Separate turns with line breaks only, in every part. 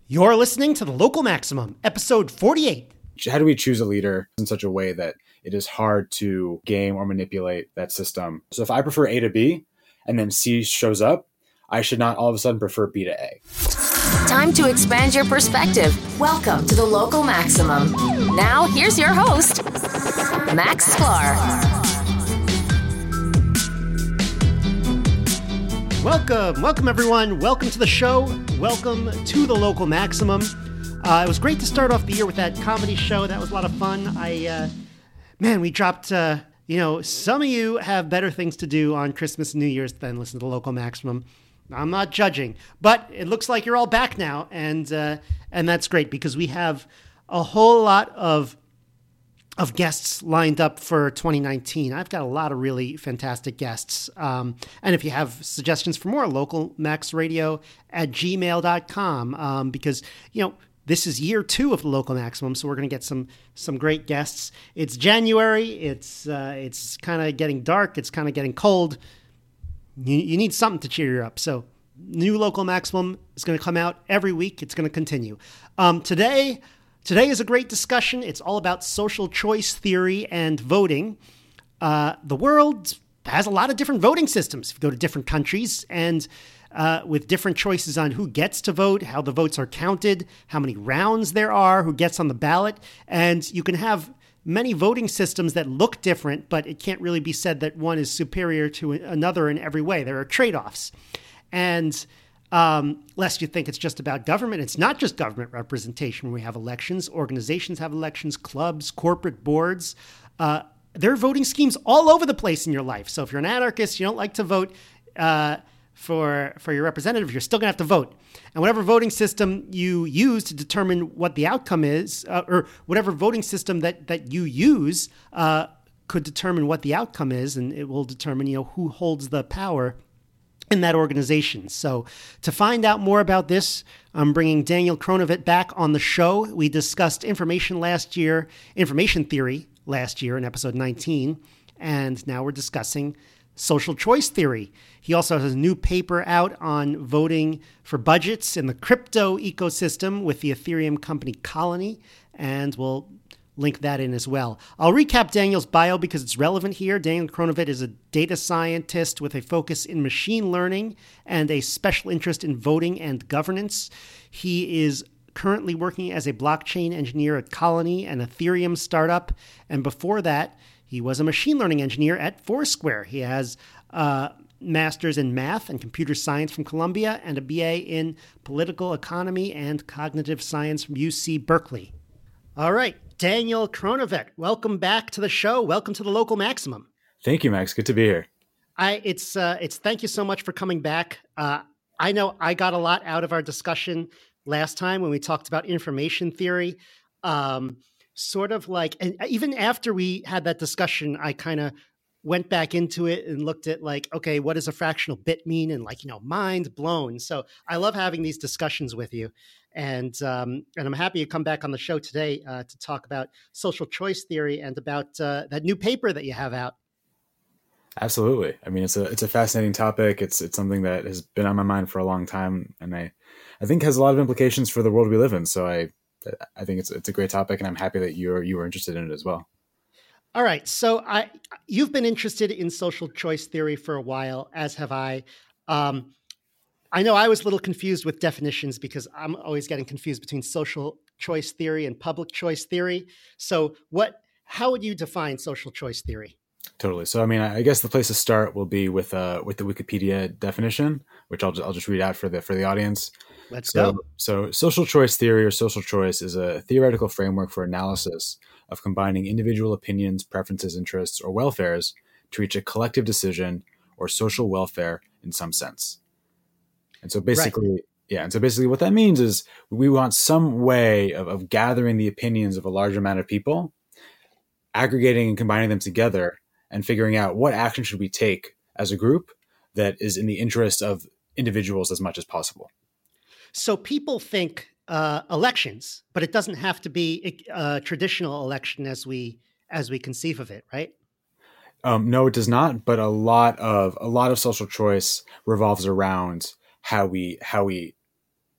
You're listening to The Local Maximum, episode 48.
How do we choose a leader in such a way that it is hard to game or manipulate that system? So if I prefer A to B and then C shows up, I should not all of a sudden prefer B to A.
Time to expand your perspective. Welcome to The Local Maximum. Now, here's your host, Max Sklar.
Welcome everyone. Welcome to the show. Welcome to The Local Maximum. It was great to start off the year with that comedy show. That was a lot of fun. We dropped, some of you have better things to do on Christmas and New Year's than listen to The Local Maximum. I'm not judging, but it looks like you're all back now, and that's great because we have a whole lot of guests lined up for 2019. I've got a lot of really fantastic guests. And if you have suggestions for more, localmaxradio@gmail.com, because, this is year 2 of The Local Maximum, so we're going to get some great guests. It's January. It's kind of getting dark. It's kind of getting cold. You need something to cheer you up. So new Local Maximum is going to come out every week. It's going to continue. Today is a great discussion. It's all about social choice theory and voting. The world has a lot of different voting systems. If you go to different countries and with different choices on who gets to vote, how the votes are counted, how many rounds there are, who gets on the ballot. And you can have many voting systems that look different, but it can't really be said that one is superior to another in every way. There are trade-offs. And lest you think it's just about government, it's not just government representation. We have elections, organizations have elections, clubs, corporate boards. There are voting schemes all over the place in your life. So if you're an anarchist, you don't like to vote for your representative, you're still going to have to vote. And whatever voting system you use to determine what the outcome is, or whatever voting system that you use could determine what the outcome is, and it will determine, who holds the power in that organization. So to find out more about this, I'm bringing Daniel Kronovit back on the show. We discussed information theory last year in episode 19, and now we're discussing social choice theory. He also has a new paper out on voting for budgets in the crypto ecosystem with the Ethereum company Colony, and we'll link that in as well. I'll recap Daniel's bio because it's relevant here. Daniel Kronovit is a data scientist with a focus in machine learning and a special interest in voting and governance. He is currently working as a blockchain engineer at Colony, an Ethereum startup. And before that, he was a machine learning engineer at Foursquare. He has a master's in math and computer science from Columbia and a BA in political economy and cognitive science from UC Berkeley. All right. Daniel Kronovit, welcome back to the show. Welcome to The Local Maximum.
Thank you, Max. Good to be here.
It's thank you so much for coming back. I know I got a lot out of our discussion last time when we talked about information theory. Sort of like, and even after we had that discussion, I kind of went back into it and looked at okay, what does a fractional bit mean? And mind blown. So I love having these discussions with you. And I'm happy you come back on the show today to talk about social choice theory and about that new paper that you have out.
Absolutely. I mean, it's a fascinating topic. It's something that has been on my mind for a long time, and I think has a lot of implications for the world we live in. So I think it's a great topic, and I'm happy that you were interested in it as well.
All right. So you've been interested in social choice theory for a while, as have I. I know I was a little confused with definitions because I'm always getting confused between social choice theory and public choice theory. So how would you define social choice theory?
Totally. So, I mean, I guess the place to start will be with the Wikipedia definition, which I'll just read out for the audience.
Let's go.
So social choice theory or social choice is a theoretical framework for analysis of combining individual opinions, preferences, interests, or welfares to reach a collective decision or social welfare in some sense. And so basically, right. Yeah. And so basically what that means is we want some way of gathering the opinions of a large amount of people, aggregating and combining them together and figuring out what action should we take as a group that is in the interest of individuals as much as possible.
So people think elections, but it doesn't have to be a traditional election as we conceive of it, right?
No, it does not. But a lot of social choice revolves around how we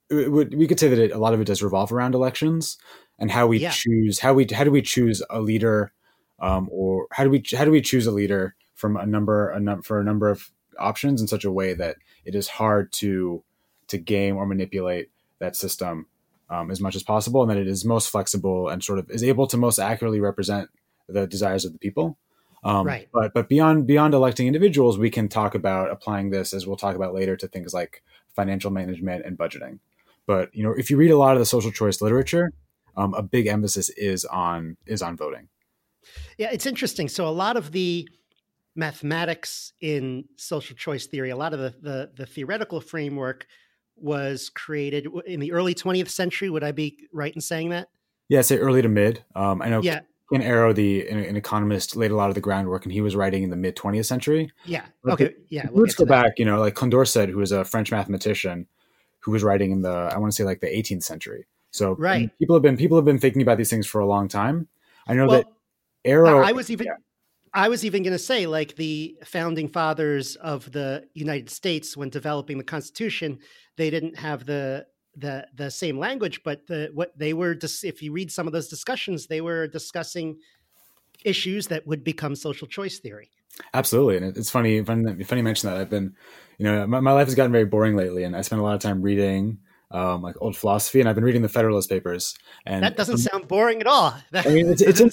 we could say that a lot of it does revolve around elections and how we choose how do we choose a leader, or how do we choose a leader from a number of options in such a way that it is hard to game or manipulate that system as much as possible, and that it is most flexible and sort of is able to most accurately represent the desires of the people.
Right.
But beyond electing individuals, we can talk about applying this, as we'll talk about later, to things like financial management and budgeting. But if you read a lot of the social choice literature, a big emphasis is on voting.
Yeah, it's interesting. So a lot of the mathematics in social choice theory, a lot of the theoretical framework was created in the early 20th century. Would I be right in saying that?
Yeah, say early to mid. I know Ken Arrow, an economist, laid a lot of the groundwork, and he was writing in the mid 20th century.
Yeah. Okay. Yeah.
Let's go back. Like Condorcet, who was a French mathematician, who was writing in I want to say like the 18th century. So
right.
People have been thinking about these things for a long time. I know that Arrow.
I was even going to say, like, the founding fathers of the United States, when developing the Constitution, they didn't have the same language, but what they were if you read some of those discussions, they were discussing issues that would become social choice theory.
Absolutely. And it's funny you mention that. I've been, my life has gotten very boring lately, and I spend a lot of time reading like old philosophy, and I've been reading the Federalist Papers. And
that doesn't sound boring at all.
I mean,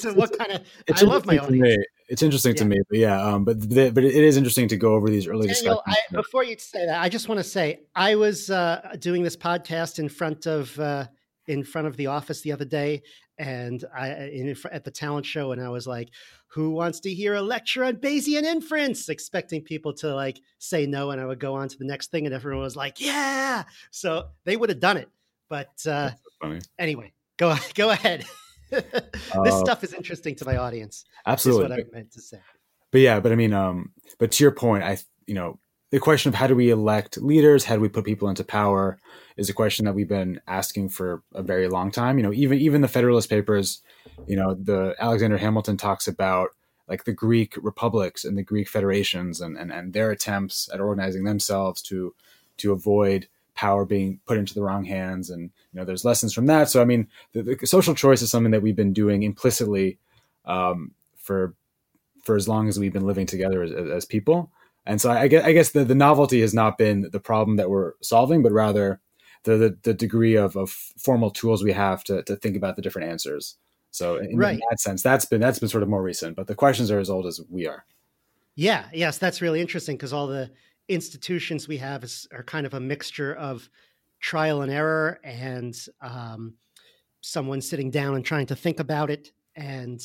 I love my audience.
It's interesting to me, but but it is interesting to go over these early discussions.
Before you say that, I just want to say I was doing this podcast in front of the office the other day, and at the talent show, and I was like, "Who wants to hear a lecture on Bayesian inference?" Expecting people to like say no, and I would go on to the next thing, and everyone was like, "Yeah!" So they would have done it, but anyway, go ahead. This stuff is interesting to my audience.
Absolutely,
is what I meant to say.
But I mean, but to your point, the question of how do we elect leaders, how do we put people into power, is a question that we've been asking for a very long time. Even the Federalist Papers, the Alexander Hamilton talks about like the Greek republics and the Greek federations and their attempts at organizing themselves to avoid power being put into the wrong hands. And, there's lessons from that. So, I mean, the social choice is something that we've been doing implicitly for as long as we've been living together as people. And so I guess the novelty has not been the problem that we're solving, but rather the degree of formal tools we have to think about the different answers. So in that sense, that's been sort of more recent, but the questions are as old as we are.
Yeah. Yes. That's really interesting, because all the institutions we have are kind of a mixture of trial and error and someone sitting down and trying to think about it. And,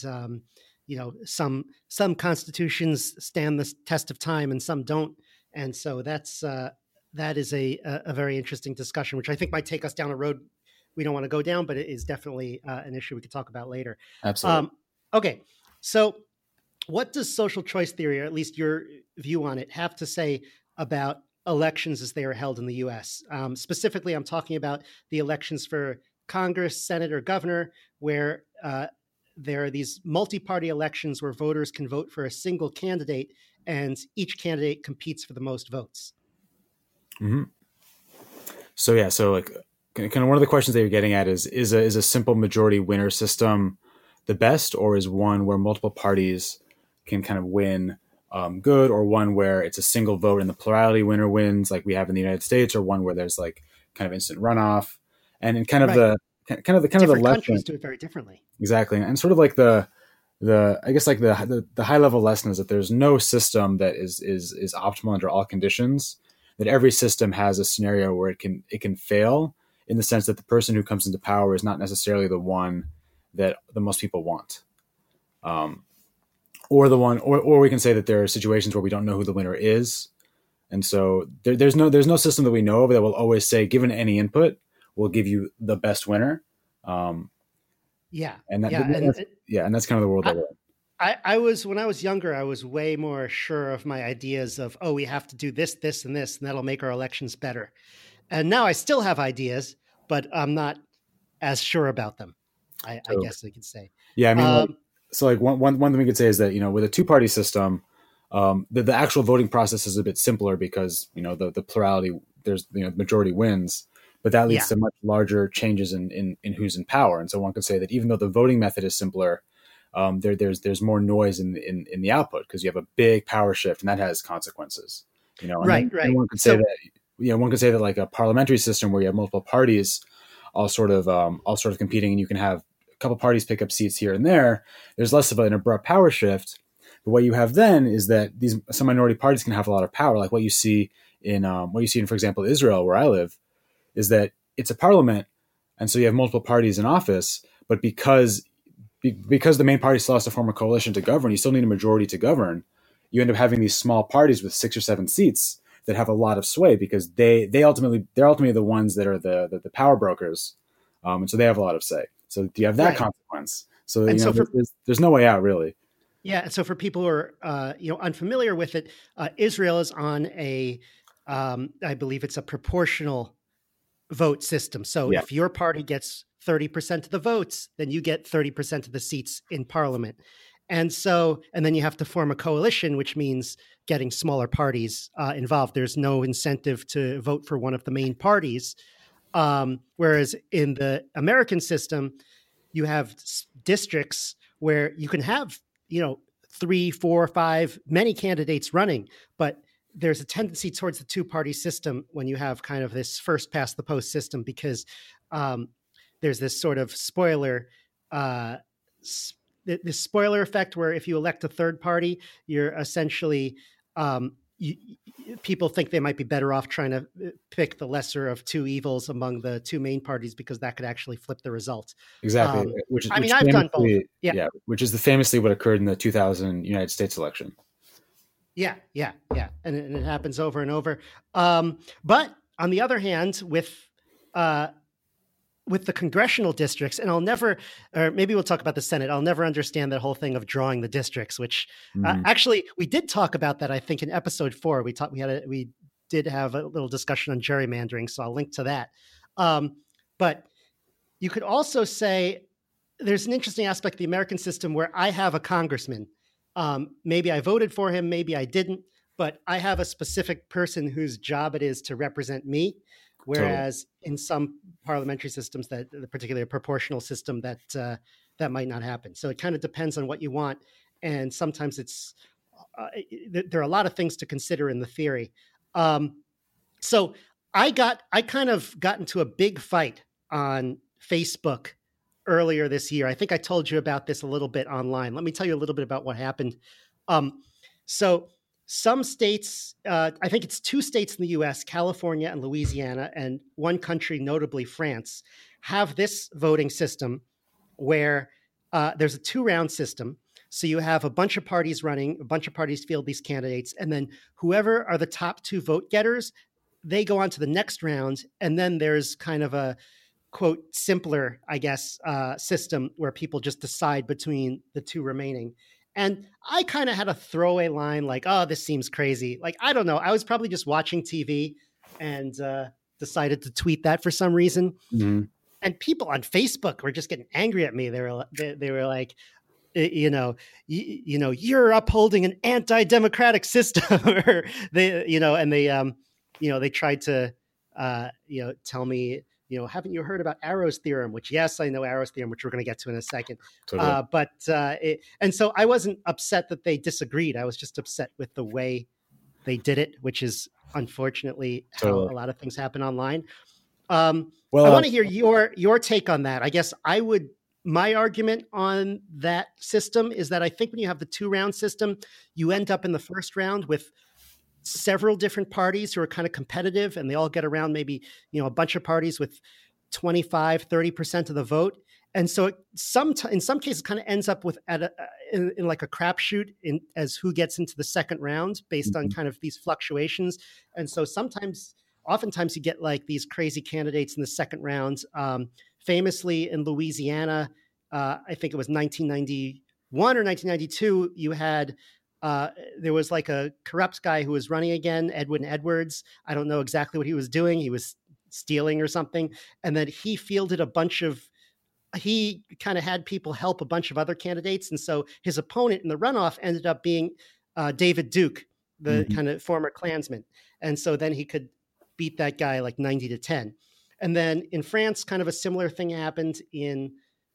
some constitutions stand the test of time and some don't. And so that is a very interesting discussion, which I think might take us down a road we don't want to go down, but it is definitely an issue we could talk about later.
Absolutely.
Okay. So what does social choice theory, or at least your view on it, have to say about elections as they are held in the U.S.? Specifically, I'm talking about the elections for Congress, Senate, or governor, where there are these multi-party elections where voters can vote for a single candidate, and each candidate competes for the most votes.
Mm-hmm. So like kind of one of the questions that you're getting at is a simple majority winner system the best, or is one where multiple parties can kind of win good, or one where it's a single vote and the plurality winner wins, like we have in the United States, or one where there's like kind of instant runoff, and in kind of the
different countries do it very differently.
Exactly, and sort of like the I guess like the high level lesson is that there's no system that is optimal under all conditions. That every system has a scenario where it can fail, in the sense that the person who comes into power is not necessarily the one that the most people want, or we can say that there are situations where we don't know who the winner is, and so there's no system that we know of that will always say, given any input, we'll give you the best winner. And that's kind of the world that we're in.
When I was younger, I was way more sure of my ideas of, we have to do this, this, and this, and that'll make our elections better. And now I still have ideas, but I'm not as sure about them. I guess I could say.
Yeah, I mean, so like one thing we could say is that, with a two-party system, the actual voting process is a bit simpler because, the plurality, there's, majority wins. but that leads
Yeah.
to much larger changes in who's in power. And so one could say that even though the voting method is simpler, there's more noise in the output because you have a big power shift, and that has consequences.
Right.
And one could say that one could say that like a parliamentary system where you have multiple parties all sort of competing, and you can have a couple parties pick up seats here and there. There's less of an abrupt power shift. But what you have then is that some minority parties can have a lot of power, like what you see in for example, Israel, where I live, is that it's a parliament, and so you have multiple parties in office. But because the main party still has to form a coalition to govern, you still need a majority to govern. You end up having these small parties with 6 or 7 seats that have a lot of sway because they're ultimately the ones that are the power brokers, and so they have a lot of say. So you have that consequence. So there's no way out really.
Yeah, and so for people who are unfamiliar with it, Israel is on I believe it's a proportional vote system. So if your party gets 30% of the votes, then you get 30% of the seats in parliament. And then you have to form a coalition, which means getting smaller parties involved. There's no incentive to vote for one of the main parties. Whereas in the American system, you have districts where you can have, 3, 4, 5, many candidates running, but there's a tendency towards the two-party system when you have kind of this first past the post system, because there's this sort of spoiler effect where if you elect a third party, you're essentially people think they might be better off trying to pick the lesser of two evils among the two main parties because that could actually flip the result.
Exactly.
I've done both.
Yeah. Which is famously what occurred in the 2000 United States election. Yeah.
And it happens over and over. But on the other hand, with the congressional districts, and or maybe we'll talk about the Senate. I'll never understand that whole thing of drawing the districts, which actually we did talk about that. I think in episode 4, we did have a little discussion on gerrymandering. So I'll link to that. But you could also say there's an interesting aspect of the American system where I have a congressman. Maybe I voted for him, maybe I didn't, but I have a specific person whose job it is to represent me. Whereas in some parliamentary systems, particularly a proportional system, that might not happen. So it kind of depends on what you want. And sometimes there are a lot of things to consider in the theory. So I kind of got into a big fight on Facebook earlier this year. I think I told you about this a little bit online. Let me tell you a little bit about what happened. So some states, I think it's 2 states in the US, California and Louisiana, and one country, notably France, have this voting system where there's a 2-round system. So you have a bunch of parties running, a bunch of parties field these candidates, and then whoever are the top 2 vote getters, they go on to the next round. And then there's kind of a, quote, simpler, I guess, system where people just decide between the 2 remaining. And I kind of had a throwaway line like, oh, this seems crazy. Like, I don't know. I was probably just watching TV and decided to tweet that for some reason. Mm-hmm. And people on Facebook were just getting angry at me. They were like, you're upholding an anti-democratic system. Or they tried to, tell me, haven't you heard about Arrow's theorem? Which, yes, I know Arrow's theorem, which we're going to get to in a second. Totally. And so I wasn't upset that they disagreed. I was just upset with the way they did it, which is unfortunately how a lot of things happen online. I want to hear your take on that. I guess my argument on that system is that I think when you have the 2-round system, you end up in the first round with several different parties who are kind of competitive, and they all get around maybe, a bunch of parties with 25, 30% of the vote. And so in some cases kind of ends up with in like a crapshoot as who gets into the second round based on kind of these fluctuations. And so oftentimes you get like these crazy candidates in the second round. Famously in Louisiana, I think it was 1991 or 1992, you had there was like a corrupt guy who was running again, Edwin Edwards. I don't know exactly what he was doing. He was stealing or something. And then he fielded he kind of had people help a bunch of other candidates. And so his opponent in the runoff ended up being David Duke, the kind of former Klansman. And so then he could beat that guy like 90-10. And then in France, kind of a similar thing happened in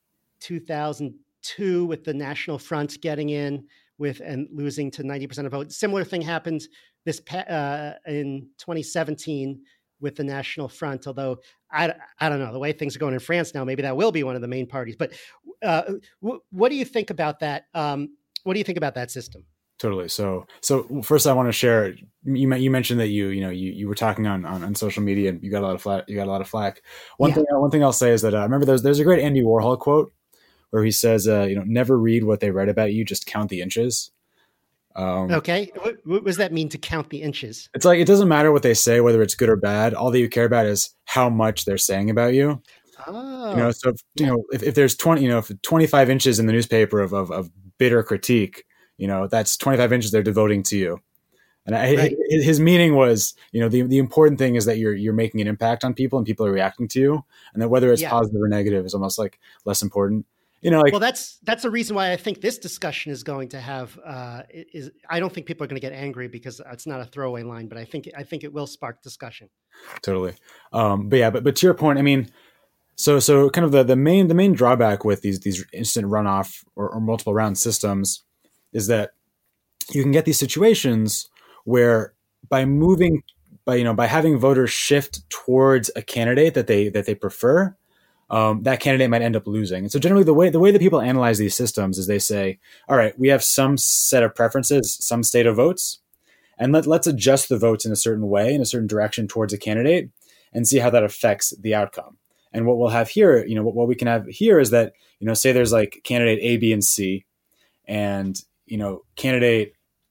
2002 with the National Front getting in with and losing to 90% of votes. Similar thing happened in 2017 with the National Front, although I don't know, the way things are going in France now, maybe that will be one of the main parties. But what do you think about that? What do you think about that system?
Totally. So first I want to share, you mentioned that you were talking on social media and you got a lot of flack. One thing I'll say is that I remember there's a great Andy Warhol quote where he says, never read what they write about you, just count the inches.
Okay. What does that mean, to count the inches?
It's like, it doesn't matter what they say, whether it's good or bad. All that you care about is how much they're saying about you.
Oh.
So if there's 25 inches in the newspaper of bitter critique, that's 25 inches they're devoting to you. And his meaning was, the important thing is that you're making an impact on people and people are reacting to you, and that whether it's positive or negative is almost like less important. Well,
that's the reason why I think this discussion is going to have I don't think people are going to get angry because it's not a throwaway line, but I think it will spark discussion.
Totally. But to your point, I mean, so kind of the main drawback with these instant runoff or multiple round systems is that you can get these situations where by having voters shift towards a candidate that they prefer, that candidate might end up losing. And so generally the way that people analyze these systems is they say, all right, we have some set of preferences, some state of votes, and let's adjust the votes in a certain way, in a certain direction towards a candidate and see how that affects the outcome. And what we'll have here, what we can have here is that, say there's like candidate A, B, and C, and, candidate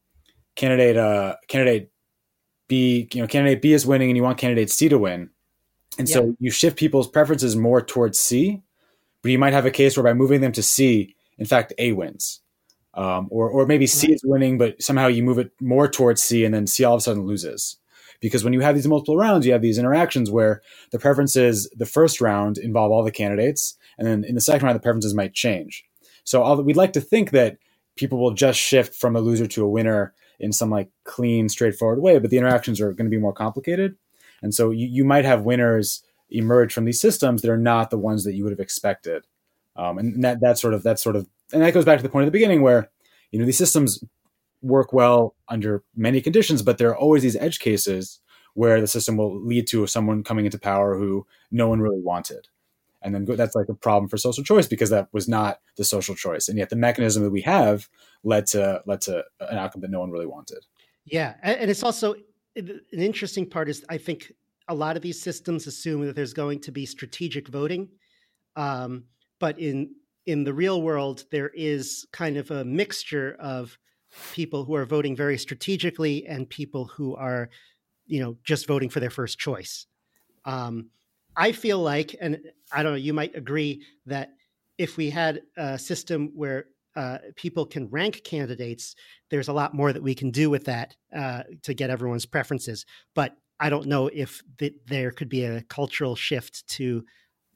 B, candidate B is winning and you want candidate C to win. And so you shift people's preferences more towards C, but you might have a case where by moving them to C, in fact, A wins. Or maybe C is winning, but somehow you move it more towards C and then C all of a sudden loses. Because when you have these multiple rounds, you have these interactions where the preferences, the first round involve all the candidates, and then in the second round, the preferences might change. So we'd like to think that people will just shift from a loser to a winner in some like clean, straightforward way, but the interactions are going to be more complicated. And so you might have winners emerge from these systems that are not the ones that you would have expected. And that sort of, and that goes back to the point at the beginning where, these systems work well under many conditions, but there are always these edge cases where the system will lead to someone coming into power who no one really wanted. And then that's like a problem for social choice because that was not the social choice. And yet the mechanism that we have led to an outcome that no one really wanted.
Yeah. And it's also, an interesting part is I think a lot of these systems assume that there's going to be strategic voting. But in the real world, there is kind of a mixture of people who are voting very strategically and people who are, just voting for their first choice. I feel like, and I don't know, you might agree that if we had a system where people can rank candidates, there's a lot more that we can do with that to get everyone's preferences. But I don't know if there could be a cultural shift to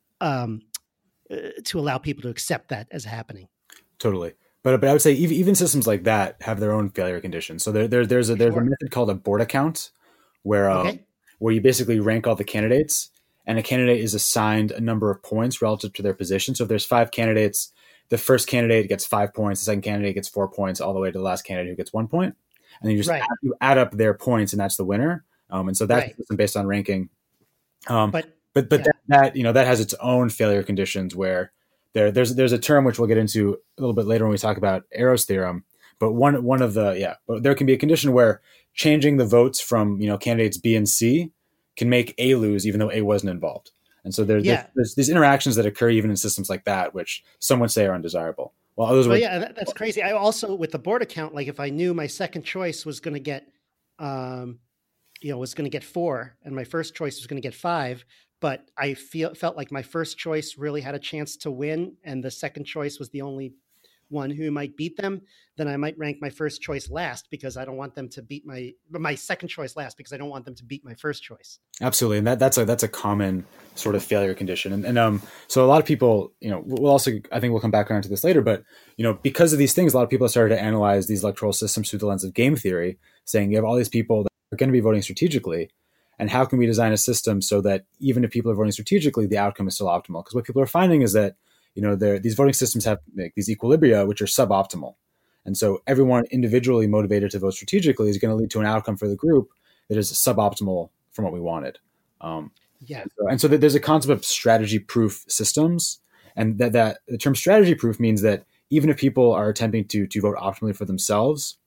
allow people to accept that as happening.
Totally. But I would say even systems like that have their own failure conditions. So there's a method called a Borda count where you basically rank all the candidates and a candidate is assigned a number of points relative to their position. So if there's 5 candidates, the first candidate gets 5 points, the second candidate gets 4 points, all the way to the last candidate who gets 1 point. And then you just add up their points and that's the winner. And so that's based on ranking. But that has its own failure conditions where there's a term which we'll get into a little bit later when we talk about Arrow's theorem. But but there can be a condition where changing the votes from candidates B and C can make A lose even though A wasn't involved. And so there's these interactions that occur even in systems like that, which some would say are undesirable. Well,
that's crazy. I also with the Borda count, like if I knew my second choice was going to get, was going to get 4, and my first choice was going to get 5. But I felt like my first choice really had a chance to win, and the second choice was the only one who might beat them, then I might rank my first choice last because I don't want them to beat my second choice last because I don't want them to beat my first choice.
Absolutely. And that's a common sort of failure condition. And so a lot of people, we'll also, I think we'll come back around to this later, but, because of these things, a lot of people have started to analyze these electoral systems through the lens of game theory, saying you have all these people that are going to be voting strategically. and how can we design a system so that even if people are voting strategically, the outcome is still optimal? Because what people are finding is that, these voting systems have like these equilibria, which are suboptimal. And so everyone individually motivated to vote strategically is going to lead to an outcome for the group that is suboptimal from what we wanted. And so there's a concept of strategy proof systems. And that the term strategy proof means that even if people are attempting to vote optimally for themselves,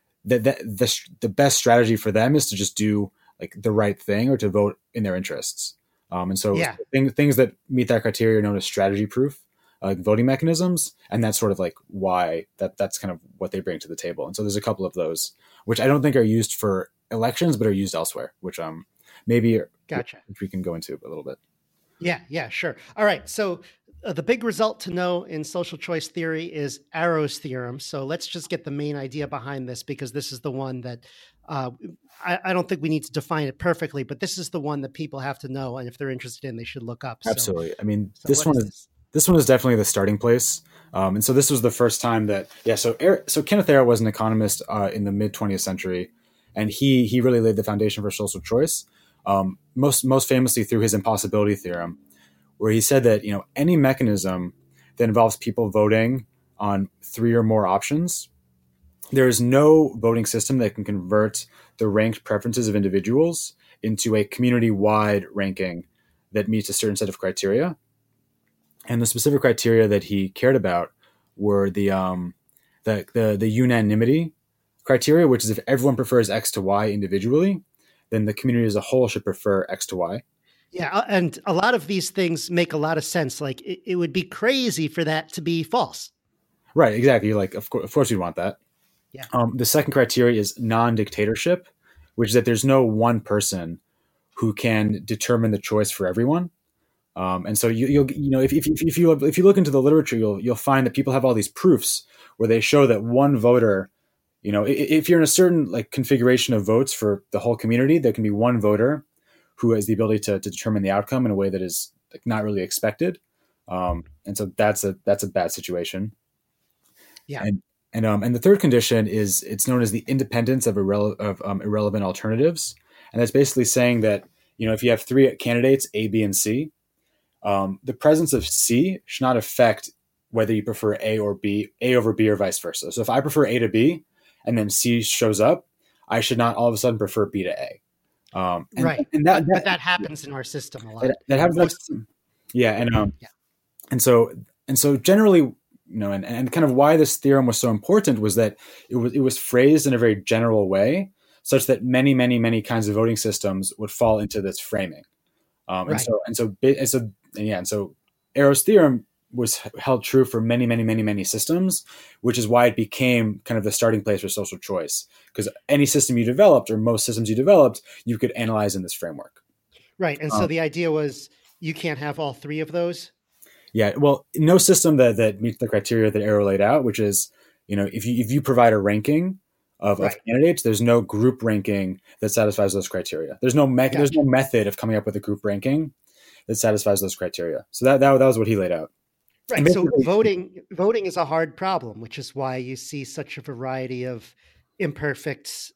the best strategy for them is to just do like the right thing or to vote in their interests. Things that meet that criteria are known as strategy proof, like voting mechanisms. And that's sort of like why that's kind of what they bring to the table. And so there's a couple of those, which I don't think are used for elections, but are used elsewhere, which maybe
Gotcha.
Which we can go into a little bit.
Yeah, sure. All right. So the big result to know in social choice theory is Arrow's theorem. So let's just get the main idea behind this, because this is the one that I don't think we need to define it perfectly, but this is the one that people have to know. And if they're interested in, they should look up.
Absolutely. I mean, this one is definitely the starting place. And so this was the first time that, so Kenneth Arrow was an economist in the mid 20th century, and he really laid the foundation for social choice. Most famously through his impossibility theorem, where he said that, any mechanism that involves people voting on 3 or more options, there is no voting system that can convert the ranked preferences of individuals into a community-wide ranking that meets a certain set of criteria. And the specific criteria that he cared about were the unanimity criteria, which is if everyone prefers X to Y individually, then the community as a whole should prefer X to Y.
Yeah, and a lot of these things make a lot of sense. Like it would be crazy for that to be false.
Right, exactly. Like, of course you'd want that.
Yeah.
The second criteria is non-dictatorship, which is that there's no one person who can determine the choice for everyone. And so if you look into the literature, you'll find that people have all these proofs where they show that one voter, if you're in a certain like configuration of votes for the whole community, there can be one voter who has the ability to determine the outcome in a way that is like not really expected. And so that's a bad situation.
Yeah.
And the third condition is it's known as the independence of irrelevant alternatives. And that's basically saying that, if you have 3 candidates, A, B, and C, the presence of C should not affect whether you prefer A over B, or vice versa. So if I prefer A to B and then C shows up, I should not all of a sudden prefer B to A.
Right. But that happens in our system a lot.
That happens. And so generally, and kind of why this theorem was so important was that it was phrased in a very general way, such that many, many, many kinds of voting systems would fall into this framing. And so Arrow's theorem was held true for many, many, many, many systems, which is why it became kind of the starting place for social choice. Because any system you developed, or most systems you developed, you could analyze in this framework.
Right. And so the idea was you can't have all 3 of those.
Yeah. Well, no system that meets the criteria that Arrow laid out, which is, if you provide a ranking of candidates, there's no group ranking that satisfies those criteria. There's no there's no method of coming up with a group ranking that satisfies those criteria. So that was what he laid out.
Right. So voting is a hard problem, which is why you see such a variety of imperfect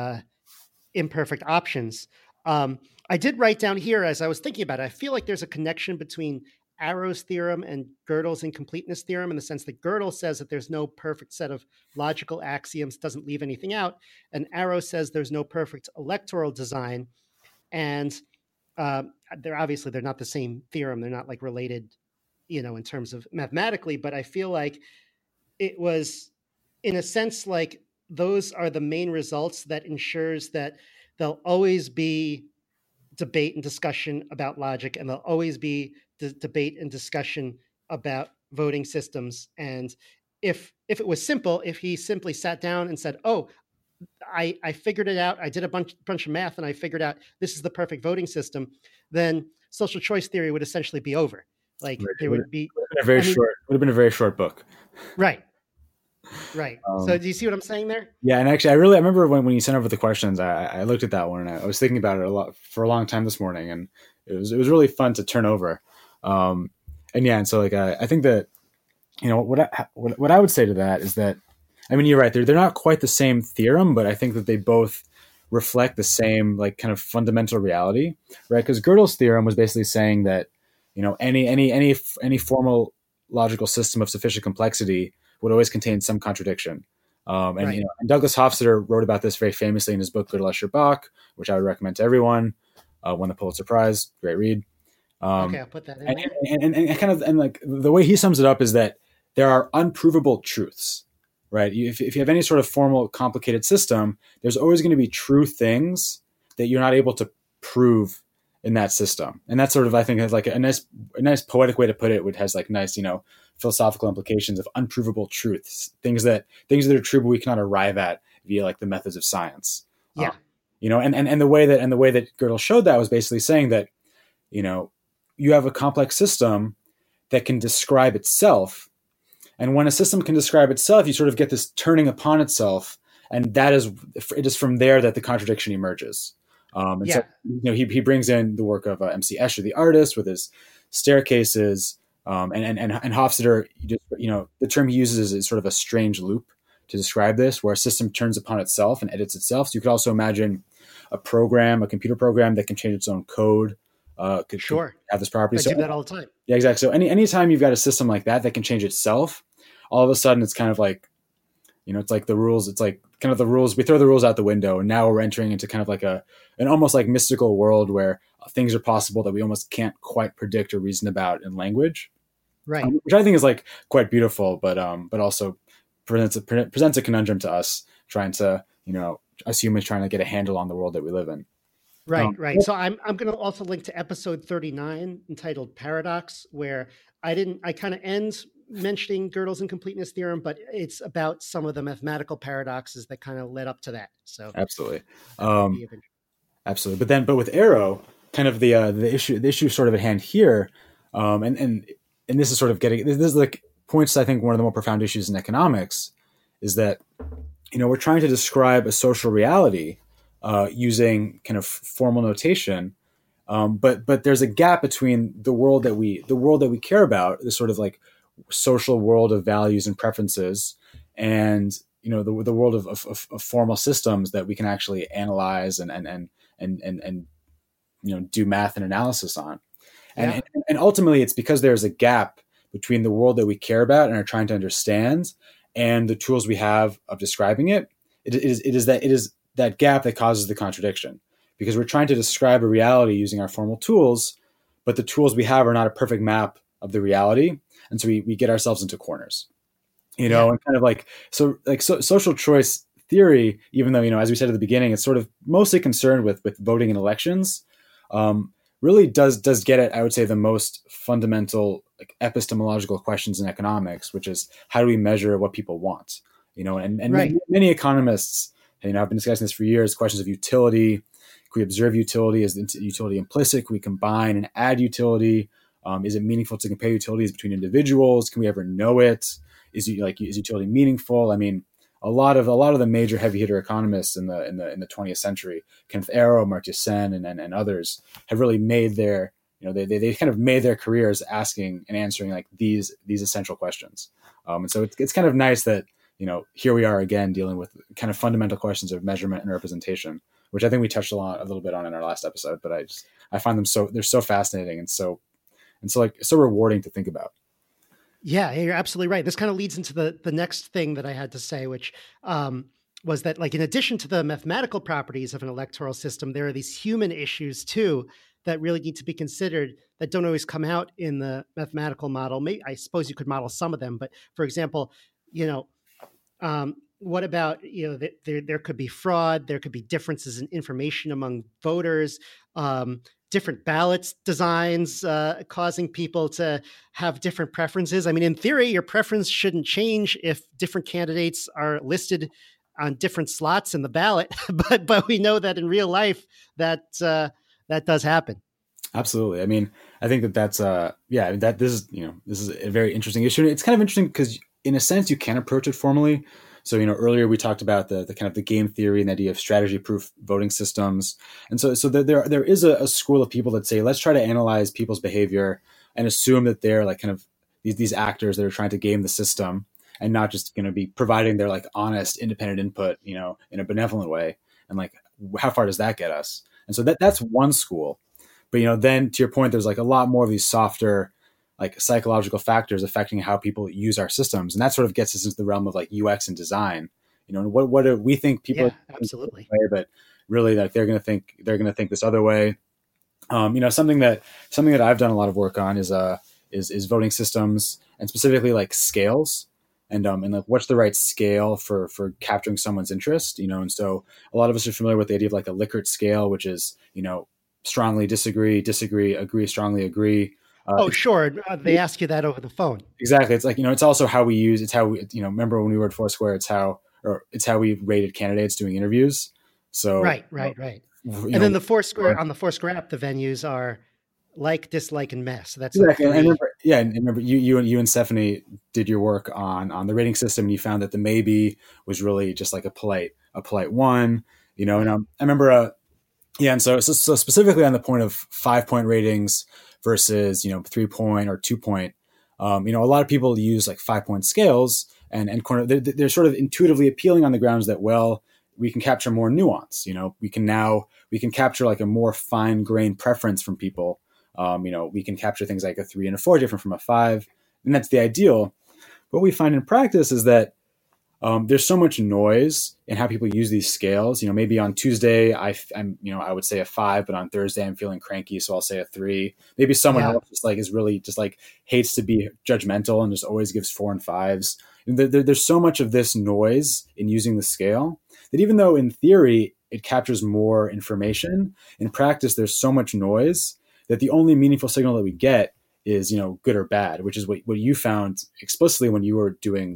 options. I did write down here as I was thinking about it, I feel like there's a connection between Arrow's theorem and Gödel's incompleteness theorem, in the sense that Gödel says that there's no perfect set of logical axioms, doesn't leave anything out. And Arrow says there's no perfect electoral design. And they're not the same theorem. They're not like related, in terms of mathematically, but I feel like it was, in a sense, like those are the main results that ensures that there'll always be debate and discussion about logic, and there'll always be debate and discussion about voting systems. And if it was simple, if he simply sat down and said, "Oh, I figured it out. I did a bunch of math, and I figured out this is the perfect voting system," then social choice theory would essentially be over. Like there would be
would have been a very short book.
Right. So do you see what I'm saying there?
Yeah. And actually, I remember when you sent over the questions, I looked at that one, and I was thinking about it for a long time this morning, and it was really fun to turn over. And so like, I think that, what I would say to that is that, I mean, you're right. They're not quite the same theorem, but I think that they both reflect the same like kind of fundamental reality, right? Because Gödel's theorem was basically saying that, you know, any formal logical system of sufficient complexity would always contain some contradiction.
Right.
You know, and Douglas Hofstadter wrote about this very famously in his book Gödel, Escher, Bach, which I would recommend to everyone. Won the Pulitzer Prize, great read.
Okay, I'll put that in there.
And kind of, and like the way he sums it up is that there are unprovable truths, right? If you have any sort of formal, complicated system, there's always going to be true things that you're not able to prove in that system. And that's sort of, I think, is like a nice poetic way to put it, which has like nice, you know, philosophical implications of unprovable truths, things that are true, but we cannot arrive at via like the methods of science.
Yeah.
You know, and the way that Gödel showed that was basically saying that, you know, you have a complex system that can describe itself. And when a system can describe itself, you sort of get this turning upon itself. And it is from there that the contradiction emerges. So, you know, he brings in the work of M.C. Escher, the artist, with his staircases. And Hofstadter, you know, the term he uses is sort of a strange loop to describe this, where a system turns upon itself and edits itself. So you could also imagine a computer program that can change its own code. Could have this property.
I do that all the time.
Yeah, exactly. So anytime you've got a system like that can change itself, all of a sudden it's kind of like, you know, it's like the rules. It's like kind of the rules. We throw the rules out the window, and now we're entering into kind of like an almost like mystical world where things are possible that we almost can't quite predict or reason about in language.
Right.
Which I think is like quite beautiful, but also presents a conundrum to us trying to, you know, us humans trying to get a handle on the world that we live in.
Right. So I'm going to also link to episode 39 entitled Paradox, where I kind of end mentioning Gödel's incompleteness theorem, but it's about some of the mathematical paradoxes that kind of led up to that. So
absolutely. Absolutely. But with Arrow, kind of the issue sort of at hand here, and this is sort of this is like points, I think, one of the more profound issues in economics is that, you know, we're trying to describe a social reality using kind of formal notation, but there's a gap between the world that we care about, this sort of like social world of values and preferences, and, you know, the world of formal systems that we can actually analyze and you know, do math and analysis on. And ultimately, it's because there's a gap between the world that we care about and are trying to understand and the tools we have of describing it. It is that gap that causes the contradiction, because we're trying to describe a reality using our formal tools, but the tools we have are not a perfect map of the reality. And so we get ourselves into corners, you know, and kind of like, social choice theory, even though, you know, as we said at the beginning, it's sort of mostly concerned with voting in elections, really does get at, I would say, the most fundamental like epistemological questions in economics, which is how do we measure what people want, you know, and many economists, you know, have been discussing this for years, questions of utility. Can we observe utility? Is utility implicit? Can we combine and add utility? Is it meaningful to compare utilities between individuals? Can we ever know it? Is utility meaningful? I mean, a lot of the major heavy hitter economists in the 20th century, Kenneth Arrow, Amartya Sen, and others, have really made their, you know, they kind of made their careers asking and answering like these essential questions. And so it's kind of nice that, you know, here we are again dealing with kind of fundamental questions of measurement and representation, which I think we touched a little bit on in our last episode. But I find them they're so fascinating and so rewarding to think about.
Yeah, you're absolutely right. This kind of leads into the next thing that I had to say, which was that, like, in addition to the mathematical properties of an electoral system, there are these human issues too that really need to be considered that don't always come out in the mathematical model. Maybe, I suppose you could model some of them, but for example, you know, what about, you know, there could be fraud, there could be differences in information among voters, different ballots designs causing people to have different preferences. I mean, in theory, your preference shouldn't change if different candidates are listed on different slots in the ballot, but we know that in real life that does happen.
Absolutely. I mean, I think that's this is a very interesting issue. It's kind of interesting because in a sense you can approach it formally. So, you know, earlier we talked about the kind of the game theory and the idea of strategy proof voting systems. And so there is a school of people that say, let's try to analyze people's behavior and assume that they're like kind of these actors that are trying to game the system and not just going to be providing their like honest, independent input, you know, in a benevolent way. And like, how far does that get us? And so that's one school. But, you know, then to your point, there's like a lot more of these softer, like psychological factors affecting how people use our systems. And that sort of gets us into the realm of like UX and design. You know, what do we think people
absolutely
think, but really like they're going to think this other way. You know, something that I've done a lot of work on is voting systems, and specifically like scales, and like what's the right scale for capturing someone's interest, you know. And so a lot of us are familiar with the idea of like a Likert scale, which is, you know, strongly disagree, agree, strongly agree.
Sure. They ask you that over the phone.
Exactly. It's like, you know, it's also how we use, it's how we, you know, remember when we were at Foursquare, it's how we rated candidates doing interviews. So
right. And then the Foursquare app, the venues are like, dislike, and mess. That's
exactly. And remember you and Stephanie did your work on the rating system, and you found that the maybe was really just like a polite one, you know. And I remember, and so specifically on the point of 5-point ratings versus, you know, 3-point or 2-point, you know, a lot of people use like 5-point scales, and they're sort of intuitively appealing on the grounds that, well, we can capture more nuance. You know, we can capture like a more fine grained preference from people. You know, we can capture things like a 3 and a 4 different from a 5, and that's the ideal. What we find in practice is that there's so much noise in how people use these scales. You know, maybe on Tuesday I'm you know, I would say a 5, but on Thursday I'm feeling cranky, so I'll say a 3. Maybe someone else just like is really just like hates to be judgmental and just always gives 4 and 5s. And there's so much of this noise in using the scale that even though in theory it captures more information, in practice there's so much noise that the only meaningful signal that we get is, you know, good or bad, which is what you found explicitly when you were doing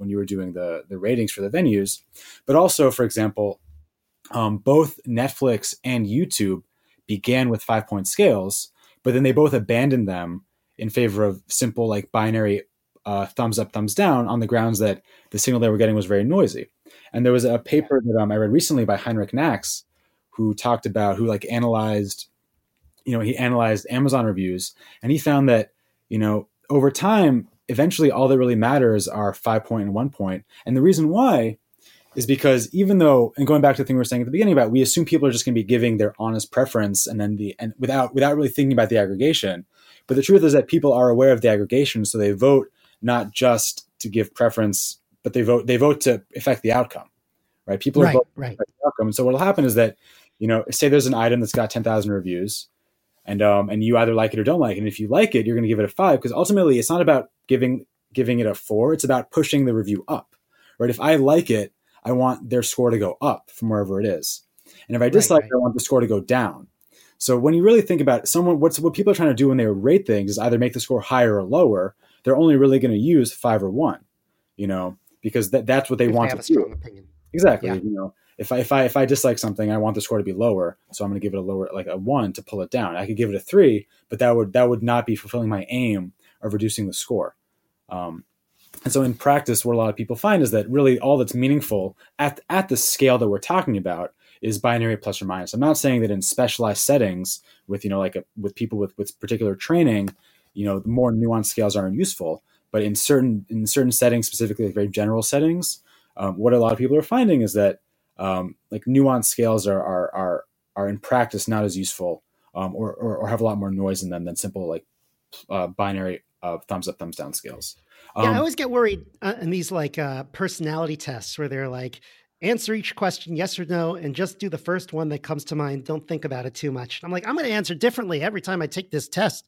the ratings for the venues. But also, for example, both Netflix and YouTube began with 5-point scales, but then they both abandoned them in favor of simple like binary thumbs up, thumbs down, on the grounds that the signal they were getting was very noisy. And there was a paper that I read recently by Heinrich Nax, who analyzed Amazon reviews, and he found that, you know, over time, eventually all that really matters are 5-point and 1-point. And the reason why is because even though, and going back to the thing we were saying at the beginning about, we assume people are just going to be giving their honest preference and without really thinking about the aggregation. But the truth is that people are aware of the aggregation, so they vote not just to give preference, but they vote to affect the outcome, right? People are voting to affect the outcome. And so what will happen is that, you know, say there's an item that's got 10,000 reviews, and you either like it or don't like it. And if you like it, you're going to give it a 5, because ultimately it's not about giving it a 4. It's about pushing the review up, right? If I like it, I want their score to go up from wherever it is. And if I dislike it, I want the score to go down. So when you really think about what people are trying to do when they rate things is either make the score higher or lower. They're only really going to use 5 or 1, you know, because that's what they want to do.
Strong opinion.
Exactly. Yeah. You know, if I dislike something, I want the score to be lower, so I'm going to give it a lower, like a 1 to pull it down. I could give it a 3, but that would not be fulfilling my aim of reducing the score. And so in practice, what a lot of people find is that really all that's meaningful at the scale that we're talking about is binary plus or minus. I'm not saying that in specialized settings with, you know, with people with particular training, you know, the more nuanced scales aren't useful, but in certain settings, specifically like very general settings, what a lot of people are finding is that like nuanced scales are in practice not as useful, or have a lot more noise in them than simple like binary thumbs up, thumbs down scales.
I always get worried in these like personality tests where they're like, answer each question yes or no, and just do the first one that comes to mind. Don't think about it too much. I'm like, I'm going to answer differently every time I take this test.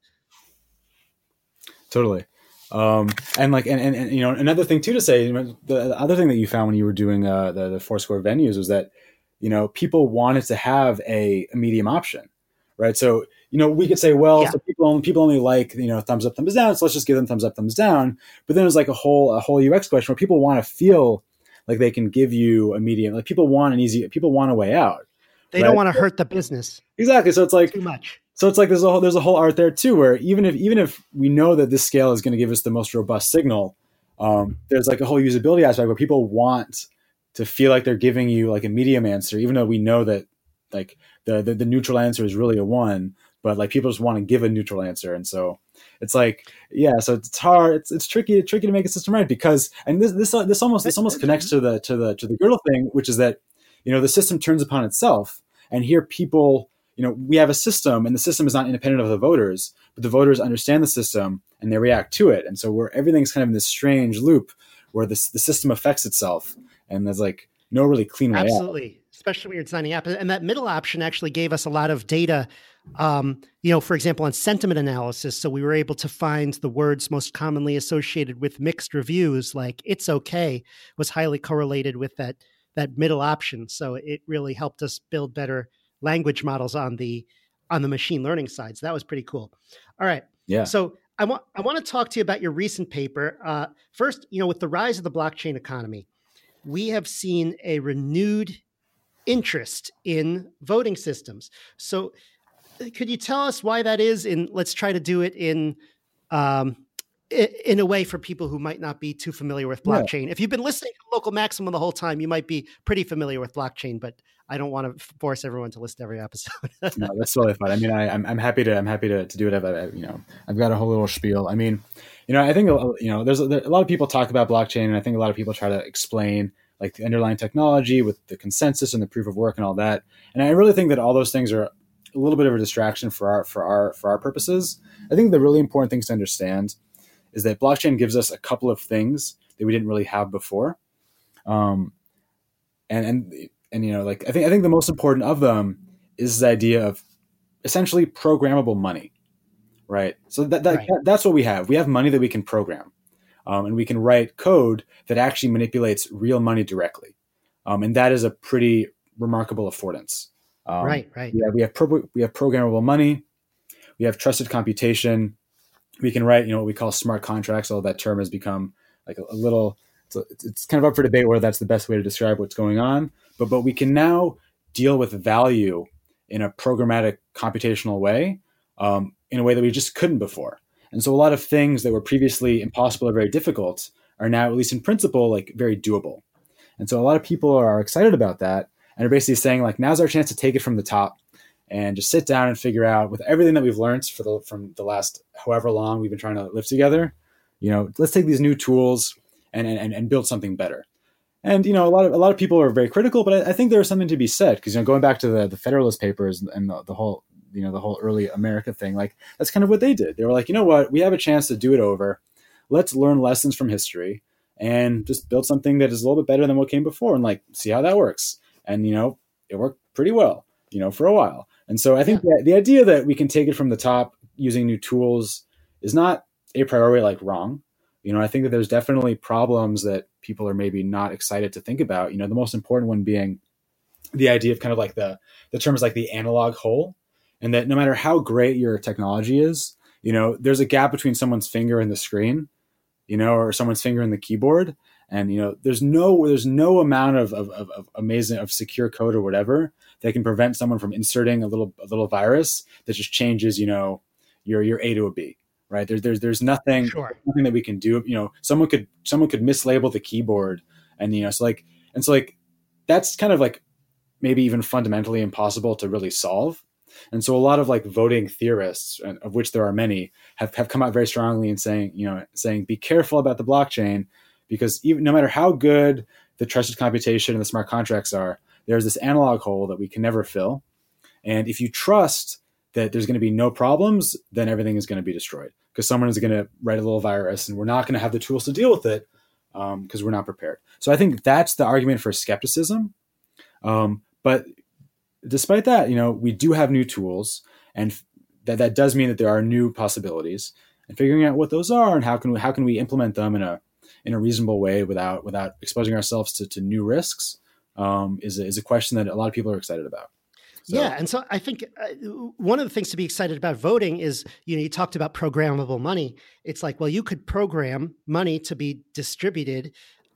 Totally. And you know, another thing too to say, the other thing that you found when you were doing the Foursquare venues was that, you know, people wanted to have a medium option, right? So, you know, we could say, well, so people only like, you know, thumbs up, thumbs down, so let's just give them thumbs up, thumbs down. But then there's like a whole UX question where people want to feel like they can give you a medium. Like people want a way out.
They don't want to hurt the business.
Exactly. So it's like
too much.
So it's like there's a whole art there too, where even if we know that this scale is going to give us the most robust signal, there's like a whole usability aspect where people want to feel like they're giving you like a medium answer, even though we know that like the neutral answer is really a 1, but like people just want to give a neutral answer. And so it's like, yeah, so it's hard. It's tricky to make a system right, because, and this almost connects to the Gödel thing, which is that, you know, the system turns upon itself. And here people, we have a system, and the system is not independent of the voters, but the voters understand the system and they react to it. And so everything's kind of in this strange loop where the system affects itself, and there's like no really clean way out.
Absolutely. Especially when you're designing apps. And that middle option actually gave us a lot of data, for example, on sentiment analysis. So we were able to find the words most commonly associated with mixed reviews, like "it's okay" was highly correlated with that middle option. So it really helped us build better language models on the machine learning side. So that was pretty cool. All right.
Yeah.
So I want to talk to you about your recent paper. First, with the rise of the blockchain economy, we have seen a renewed interest in voting systems. So could you tell us why that is? And let's try to do it in a way for people who might not be too familiar with blockchain. Yeah. If you've been listening to Local Maximum the whole time, you might be pretty familiar with blockchain, but I don't want to force everyone to listen to every episode.
No, that's totally fine. I mean, I'm happy to do it. I've got a whole little spiel. I mean, I think, there's a lot of people talk about blockchain, and I think a lot of people try to explain like the underlying technology with the consensus and the proof of work and all that. And I really think that all those things are a little bit of a distraction for our purposes. I think the really important things to understand is that blockchain gives us a couple of things that we didn't really have before. I think the most important of them is the idea of essentially programmable money, right? So that's what we have. We have money that we can program. And we can write code that actually manipulates real money directly. And that is a pretty remarkable affordance.
Right.
Yeah, we have programmable money. We have trusted computation. We can write, what we call smart contracts. Although that term has become like a little, it's kind of up for debate whether that's the best way to describe what's going on. But we can now deal with value in a programmatic computational way, in a way that we just couldn't before. And so a lot of things that were previously impossible or very difficult are now, at least in principle, like very doable. And so a lot of people are excited about that and are basically saying like, now's our chance to take it from the top and just sit down and figure out, with everything that we've learned from the last however long we've been trying to live together, let's take these new tools and build something better. And, a lot of people are very critical, but I think there's something to be said because, going back to the Federalist Papers and the whole early America thing, like that's kind of what they did. They were like, you know what, we have a chance to do it over. Let's learn lessons from history and just build something that is a little bit better than what came before and like see how that works. And, it worked pretty well, for a while. And so I think that the idea that we can take it from the top using new tools is not a priori like wrong. I think that there's definitely problems that people are maybe not excited to think about. The most important one being the idea of kind of like the term is like the analog hole. And that no matter how great your technology is, there's a gap between someone's finger and the screen, or someone's finger in the keyboard. And, there's no amount of amazing, of secure code or whatever that can prevent someone from inserting a little virus that just changes, your A to a B, right? There's nothing, nothing that we can do. Someone could mislabel the keyboard and, so that's kind of like maybe even fundamentally impossible to really solve. And so a lot of like voting theorists, of which there are many, have come out very strongly in saying, be careful about the blockchain, because even no matter how good the trusted computation and the smart contracts are, there's this analog hole that we can never fill. And if you trust that there's going to be no problems, then everything is going to be destroyed because someone is going to write a little virus and we're not going to have the tools to deal with it because we're not prepared. So I think that's the argument for skepticism. But despite that, we do have new tools, and that does mean that there are new possibilities. And figuring out what those are and how can we implement them in a reasonable way without exposing ourselves to new risks is a question that a lot of people are excited about. So.
Yeah, and so I think one of the things to be excited about voting is, you talked about programmable money. It's like, well, you could program money to be distributed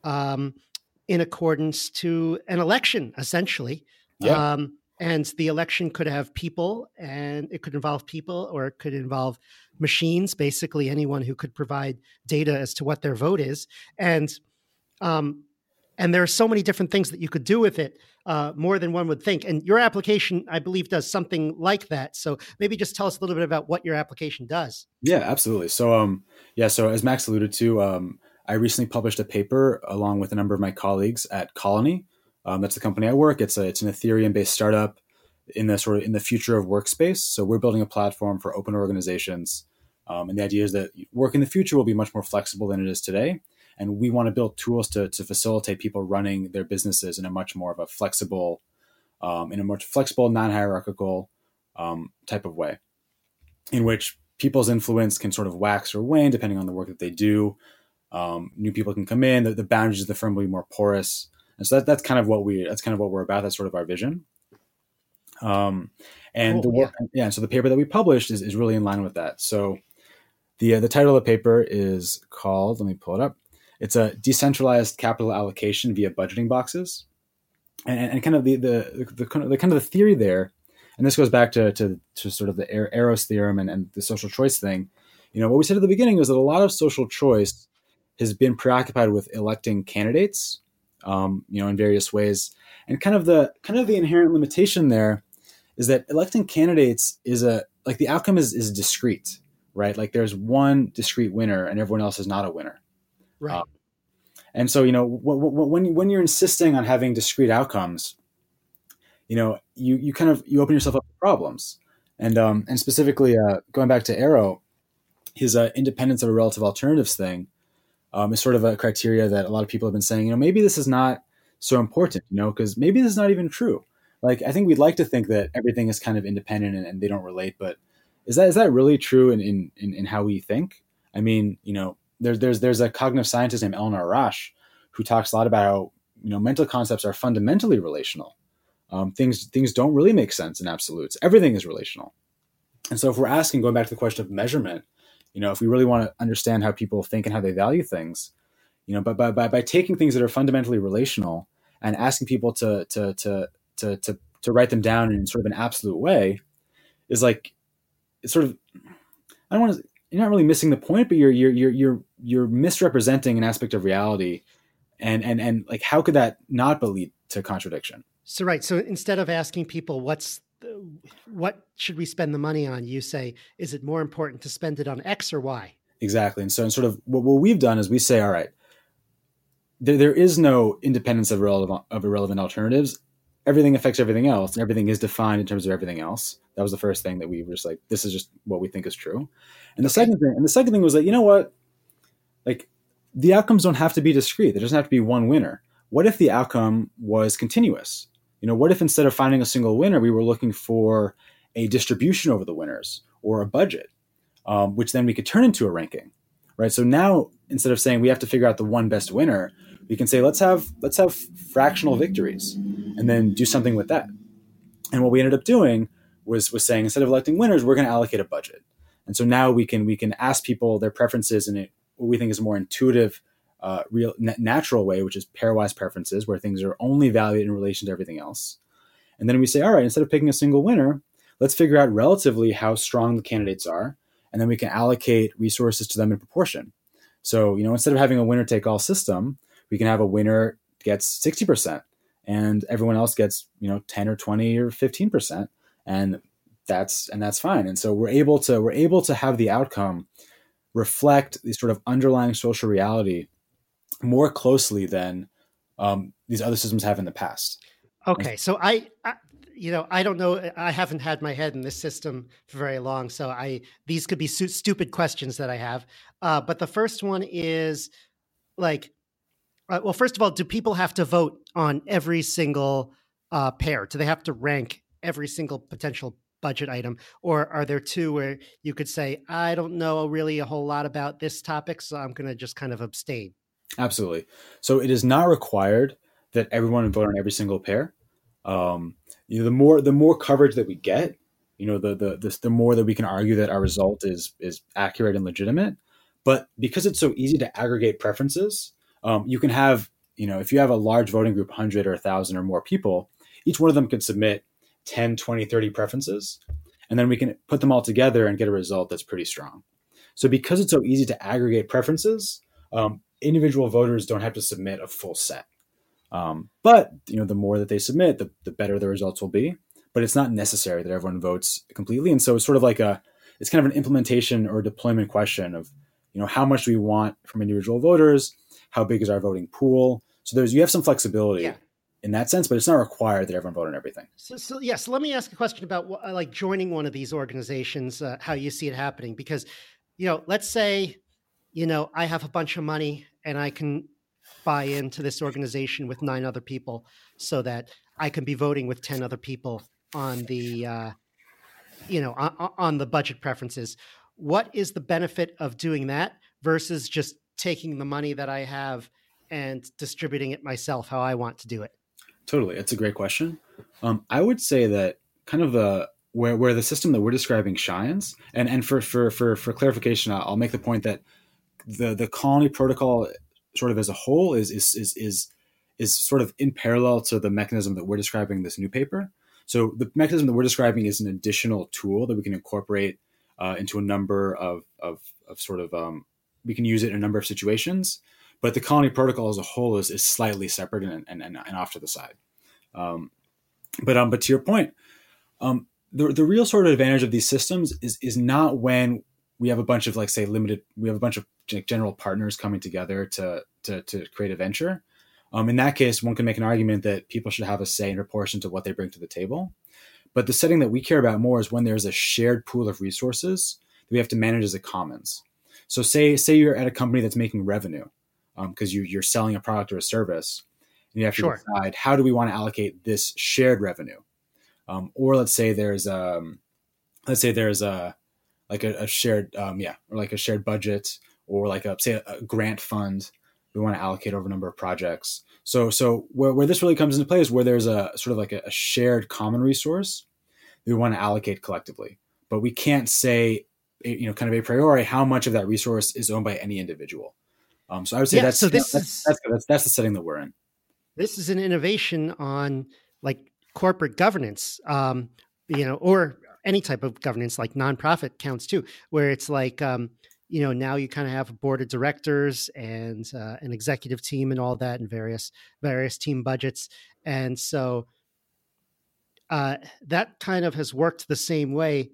in accordance to an election, essentially.
Yeah.
And the election could have people, and it could involve people, or it could involve machines, basically anyone who could provide data as to what their vote is. And there are so many different things that you could do with it, more than one would think. And your application, I believe, does something like that. So maybe just tell us a little bit about what your application does.
Yeah, absolutely. So, so as Max alluded to, I recently published a paper along with a number of my colleagues at Colony. That's the company I work. It's an Ethereum-based startup in the future of workspace. So we're building a platform for open organizations. And the idea is that work in the future will be much more flexible than it is today. And we want to build tools to facilitate people running their businesses in a much more of a flexible, non-hierarchical type of way, in which people's influence can sort of wax or wane depending on the work that they do. New people can come in. The boundaries of the firm will be more porous, and so that's kind of what we're about. That's sort of our vision. And cool, the work, so the paper that we published is really in line with that. So the title of the paper is called, let me pull it up. It's a decentralized capital allocation via budgeting boxes, and kind of the theory there. And this goes back to sort of the Arrow's theorem and the social choice thing. What we said at the beginning was that a lot of social choice has been preoccupied with electing candidates, in various ways. And kind of the inherent limitation there is that electing candidates is the outcome is discrete, right? Like there's one discrete winner and everyone else is not a winner.
Right.
And so, when you're insisting on having discrete outcomes, you open yourself up to problems. And specifically, going back to Arrow, his independence of a relative alternatives thing is sort of a criteria that a lot of people have been saying, maybe this is not so important, because maybe this is not even true. Like, I think we'd like to think that everything is kind of independent and they don't relate, but is that really true in how we think? I mean, there's a cognitive scientist named Eleanor Rasch who talks a lot about how, mental concepts are fundamentally relational. Things don't really make sense in absolutes. Everything is relational. And so if we're asking, going back to the question of measurement, if we really want to understand how people think and how they value things, but by taking things that are fundamentally relational and asking people to write them down in sort of an absolute way, is like, it's sort of, I don't want to, you're not really missing the point, but you're misrepresenting an aspect of reality, and like, how could that not lead to contradiction?
So right. So instead of asking people what should we spend the money on, you say, is it more important to spend it on X or Y? Exactly.
And so, sort of what we've done is we say, all right, there is no independence of irrelevant alternatives. Everything affects everything else, and everything is defined in terms of everything else. That was the first thing that we were just like, this is just what we think is true. And the second thing was like, you know what? Like, the outcomes don't have to be discrete. There doesn't have to be one winner. What if the outcome was continuous? What if instead of finding a single winner, we were looking for a distribution over the winners or a budget, which then we could turn into a ranking, right? So now, instead of saying we have to figure out the one best winner, we can say, let's have fractional victories and then do something with that. And what we ended up doing was saying, instead of electing winners, we're going to allocate a budget. And so now we can ask people their preferences in what we think is a more intuitive, real natural way, which is pairwise preferences, where things are only valued in relation to everything else. And then we say, all right, instead of picking a single winner, let's figure out relatively how strong the candidates are, and then we can allocate resources to them in proportion. So, instead of having a winner take all system, we can have a winner gets 60% and everyone else gets 10 or 20 or 15%, and that's fine. And so we're able to have the outcome reflect the sort of underlying social reality more closely than these other systems have in the past.
Okay, so I don't know. I haven't had my head in this system for very long, so these could be stupid questions that I have. But the first one is like, well, first of all, do people have to vote on every single pair? Do they have to rank every single potential budget item? Or are there two where you could say, I don't know really a whole lot about this topic, so I'm going to just kind of abstain?
Absolutely. So it is not required that everyone vote on every single pair. The more coverage that we get, the more that we can argue that our result is accurate and legitimate. But because it's so easy to aggregate preferences, you can have, if you have a large voting group, 100 or 1,000 or more people, each one of them could submit 10, 20, 30 preferences, and then we can put them all together and get a result that's pretty strong. So because it's so easy to aggregate preferences, individual voters don't have to submit a full set. But the more that they submit, the better the results will be. But it's not necessary that everyone votes completely. And so it's sort of like it's kind of an implementation or deployment question of, how much do we want from individual voters? How big is our voting pool? So you have some flexibility.
Yeah.
in that sense, but it's not required that everyone vote on everything.
So let me ask a question about like joining one of these organizations, how you see it happening. Because, let's say, I have a bunch of money and I can buy into this organization with 9 other people so that I can be voting with 10 other people on the, on the budget preferences. What is the benefit of doing that versus just taking the money that I have and distributing it myself how I want to do it?
Totally. It's a great question. I would say that kind of where the system that we're describing shines, and for clarification, I'll make the point that the colony protocol sort of as a whole is sort of in parallel to the mechanism that we're describing in this new paper. So the mechanism that we're describing is an additional tool that we can incorporate into a number of we can use it in a number of situations. But the colony protocol as a whole is slightly separate and off to the side. But to your point, the real sort of advantage of these systems is not when we have a bunch of we have a bunch of general partners coming together to create a venture. In that case, one can make an argument that people should have a say in proportion to what they bring to the table. But the setting that we care about more is when there's a shared pool of resources that we have to manage as a commons. So say you're at a company that's making revenue, because you're selling a product or a service, and you have to decide, how do we want to allocate this shared revenue? Or let's say there's a shared or like a shared budget, or like a grant fund we want to allocate over a number of projects. So where this really comes into play is where there's a sort of like a shared common resource that we want to allocate collectively, but we can't say kind of a priori how much of that resource is owned by any individual. So I would say that's the setting that we're in.
This is an innovation on like corporate governance, or any type of governance, like nonprofit counts too, where it's like, now you kind of have a board of directors and an executive team and all that, and various team budgets. And so that kind of has worked the same way.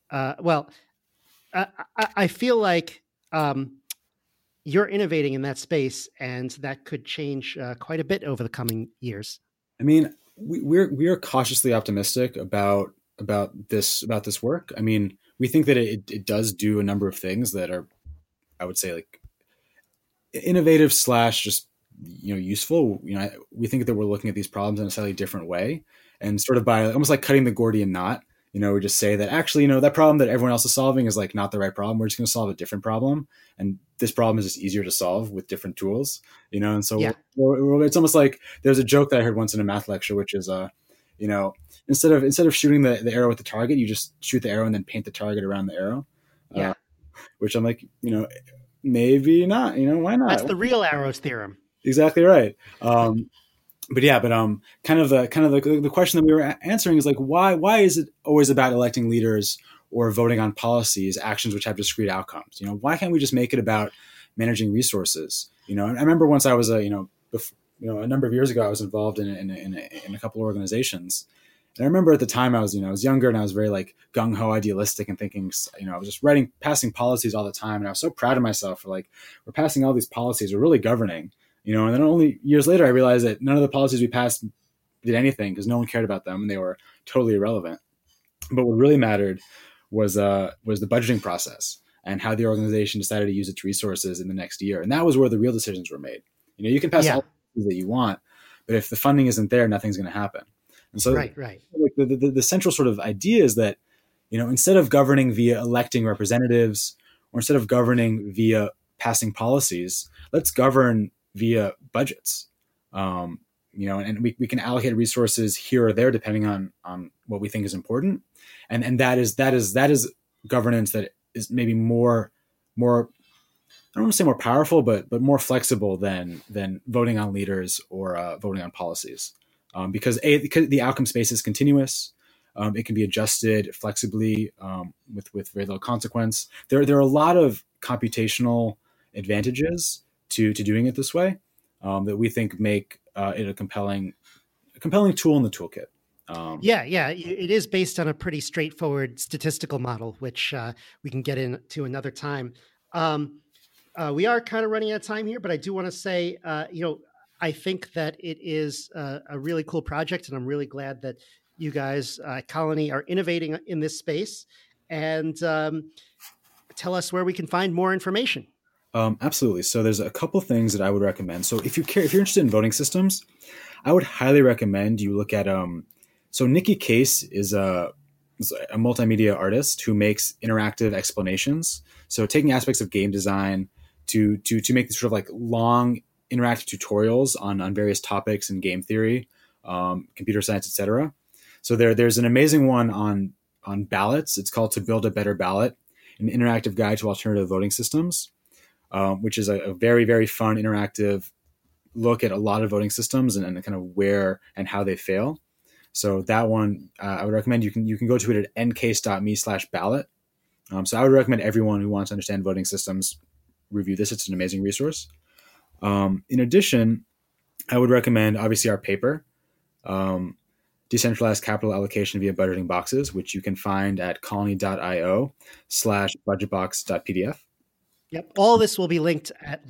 I feel like you're innovating in that space, and that could change quite a bit over the coming years.
I mean, we are cautiously optimistic about this work. I mean, we think that it does do a number of things that are, I would say, like innovative / just useful. We think that we're looking at these problems in a slightly different way, and sort of by almost like cutting the Gordian knot. We just say that actually, that problem that everyone else is solving is like not the right problem. We're just going to solve a different problem. And this problem is just easier to solve with different tools, And so it's almost like there's a joke that I heard once in a math lecture, which is, instead of shooting the arrow at the target, you just shoot the arrow and then paint the target around the arrow. Which I'm like, maybe not, why not?
That's the real arrows theorem.
Exactly right. Kind of the question that we were answering is like, why is it always about electing leaders or voting on policies, actions which have discrete outcomes? Why can't we just make it about managing resources? I remember once I was a number of years ago, I was involved in a couple of organizations. And I remember at the time I was younger and I was very like gung ho idealistic and thinking, I was just passing policies all the time. And I was so proud of myself for like, we're passing all these policies, we're really governing. And then only years later, I realized that none of the policies we passed did anything because no one cared about them and they were totally irrelevant. But what really mattered was the budgeting process and how the organization decided to use its resources in the next year. And that was where the real decisions were made. You can pass all the things that you want, but if the funding isn't there, nothing's going to happen. And so
right.
Like the central sort of idea is that, instead of governing via electing representatives or instead of governing via passing policies, let's govern via budgets, and we can allocate resources here or there depending on what we think is important, and that is governance that is maybe more I don't want to say more powerful, but more flexible than voting on leaders or voting on policies, because the outcome space is continuous. It can be adjusted flexibly with very little consequence. There are a lot of computational advantages to doing it this way that we think make it a compelling tool in the toolkit.
It is based on a pretty straightforward statistical model, which we can get into another time. We are kind of running out of time here, but I do want to say, I think that it is a really cool project, and I'm really glad that you guys at Colony are innovating in this space. And tell us where we can find more information.
Absolutely. So there's a couple things that I would recommend. So if you're interested in voting systems, I would highly recommend you look at. So Nikki Case is a multimedia artist who makes interactive explanations. So taking aspects of game design to make these sort of like long interactive tutorials on various topics in game theory, computer science, etc. So there's an amazing one on ballots. It's called To Build a Better Ballot, an interactive guide to alternative voting systems, which is a very, very fun interactive look at a lot of voting systems and kind of where and how they fail. So that one, I would recommend you can go to it at ncase.me/ballot. So I would recommend everyone who wants to understand voting systems review this. It's an amazing resource. In addition, I would recommend obviously our paper, Decentralized Capital Allocation via Budgeting Boxes, which you can find at colony.io/budgetbox.pdf.
Yep. All this will be linked at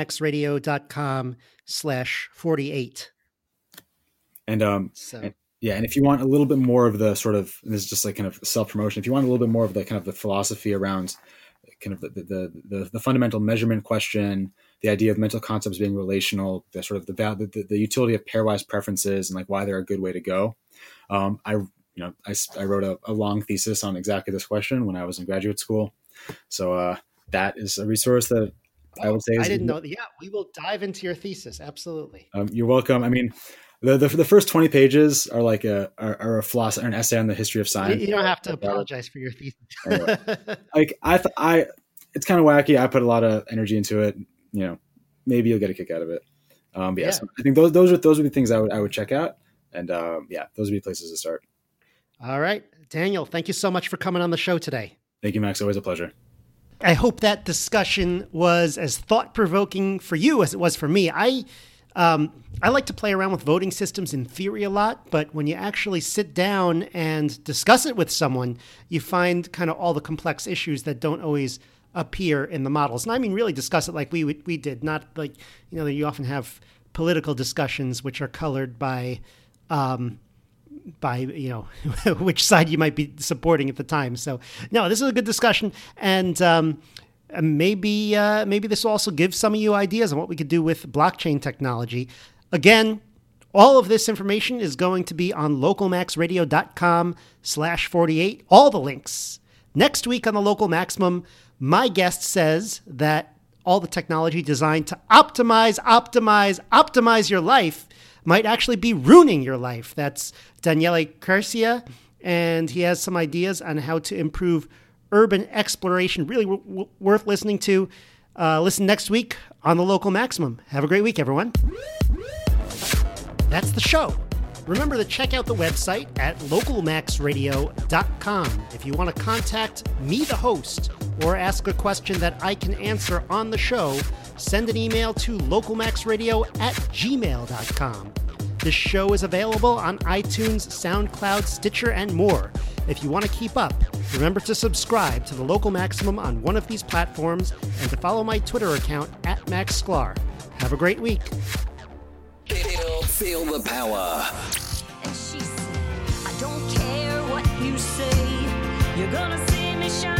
localmaxradio.com/48.
And if you want a little bit more of the sort of, and this is just like kind of self-promotion, if you want a little bit more of the kind of the philosophy around kind of the fundamental measurement question, the idea of mental concepts being relational, the sort of the utility of pairwise preferences and like why they're a good way to go. I wrote a long thesis on exactly this question when I was in graduate school. So that is a resource that I would say is,
I didn't know. Yeah, we will dive into your thesis. Absolutely.
You're welcome. I mean, the first 20 pages are like an essay on the history of science.
You don't have to apologize for your thesis.
Anyway, like it's kind of wacky. I put a lot of energy into it. You know, maybe you'll get a kick out of it. So I think those would be things I would check out. And those would be places to start. All
right, Daniel, thank you so much for coming on the show today.
Thank you, Max. Always a pleasure.
I hope that discussion was as thought-provoking for you as it was for me. I like to play around with voting systems in theory a lot, but when you actually sit down and discuss it with someone, you find kind of all the complex issues that don't always appear in the models. And I mean, really discuss it like we did, not like, you often have political discussions which are colored by which side you might be supporting at the time. So no, this is a good discussion. And maybe this will also give some of you ideas on what we could do with blockchain technology. Again, all of this information is going to be on localmaxradio.com/48. All the links. Next week on the Local Maximum, my guest says that all the technology designed to optimize your life might actually be ruining your life. That's Daniele Curcia, and he has some ideas on how to improve urban exploration. Really worth listening to. Listen next week on the Local Maximum. Have a great week, everyone. That's the show. Remember to check out the website at localmaxradio.com. If you want to contact me, the host, or ask a question that I can answer on the show, send an email to localmaxradio@gmail.com. This show is available on iTunes, SoundCloud, Stitcher, and more. If you want to keep up, remember to subscribe to the Local Maximum on one of these platforms and to follow my Twitter account @MaxSklar. Have a great week.
Feel the power.
And she said, I don't care what you say, you're gonna see me shine.